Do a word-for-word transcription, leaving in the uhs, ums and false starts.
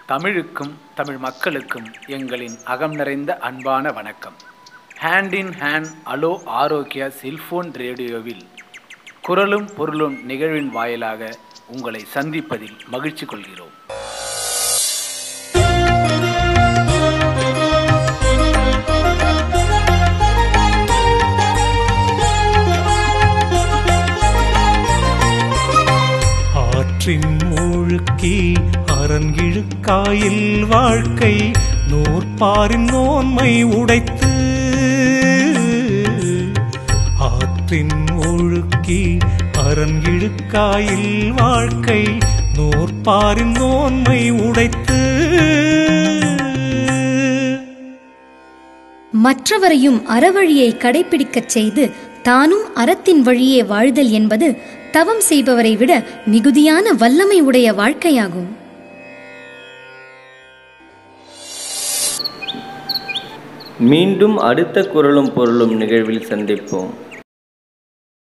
தமிழுக்கும் தமிழ் மக்களுக்கும் எங்களின் அகம் நிறைந்த அன்பான வணக்கம். Hand in hand hello Arokya cellphone ரேடியோவில் குரலும் பொருளும் நிகழ்வின் வாயிலாக உங்களை சந்திப்பதில் மகிழ்ச்சி கொள்கிறோம். மூழ்கி அரங்கிழுக்காயில் வாழ்க்கை நூற்பாரின் நோன்மை உடைத்து, ஆற்றின் ஒழுக்கி அரங்கிழுக்காயில் வாழ்க்கை நூற்பாரின் நோன்மை உடைத்து, மற்றவரையும் அறவழியை கடைபிடிக்கச் செய்து தானும் அறத்தின் வழியே வாழ்தல் என்பது தவம் செய்பவரை விட மிகுதியான வல்லமை உடைய வாழ்க்கையாகும். மீண்டும் அடுத்த குரலும் பொருளும் நிகழ்வில் சந்திப்போம்.